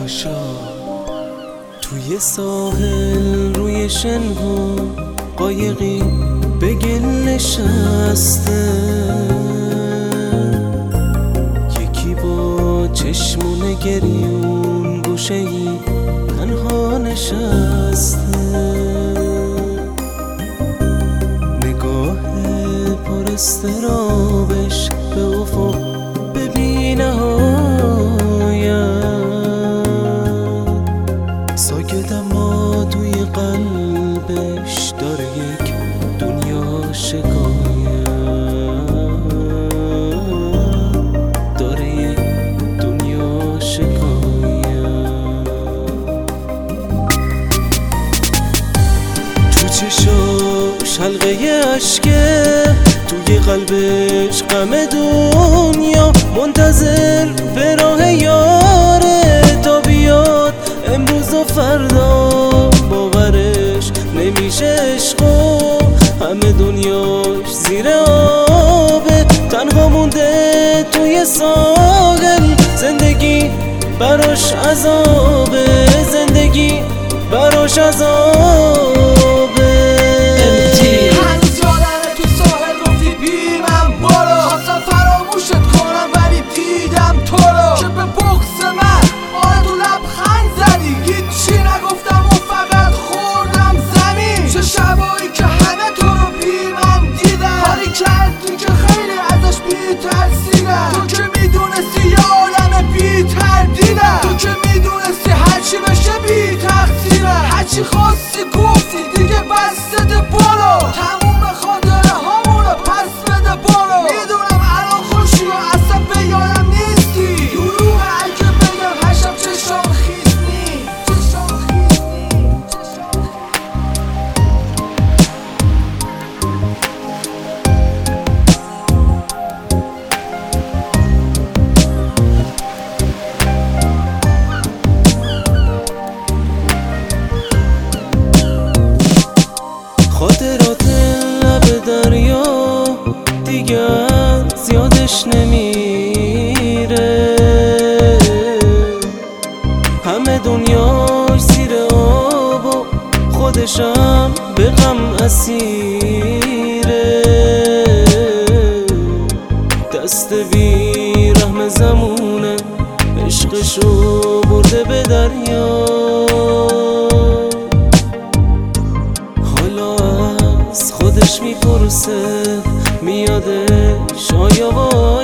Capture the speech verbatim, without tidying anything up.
پاشا توی ساحل روی شنها قایقی به گل نشسته، یکی با چشمون گریون گوشه‌ای تنها نشسته، نگاه پر استرابش به افق به بی‌نهایت، ساکت اما توی قلبش داره یک دنیا شکایت، داره یک دنیا شکایت. تو چشاش حلقه اشکه، توی قلبش غم دنیا، منتظر به راه یاره تا بیاد امروز و فردا. باورش نمیشه عشقو همه دنیاش زیر آبه، تنها مونده توی ساحل، زندگی براش عذابه، زندگی براش عذابه. تو که میدونستی یه عالم بی تردیدم، تو که میدونستی هرچی بشه بی تقصیرم، هرچی خواستی گفتی دیگه بس ده برو، تموم خاطره هامونو پس بده برو. میدونم الان خوشی و اصلا به یادم نیستی، دروغه اگه بگم هر شب چشام خیس نی، چشام خیس نی، چشام خاطرات لب دریا دیگر زیادش نمیره، همه دنیاش زیر آب و خودشم به غم اسیره، دست بی رحم زمونه عشقشو برده به دریا، خودش میپرسه میادش آیا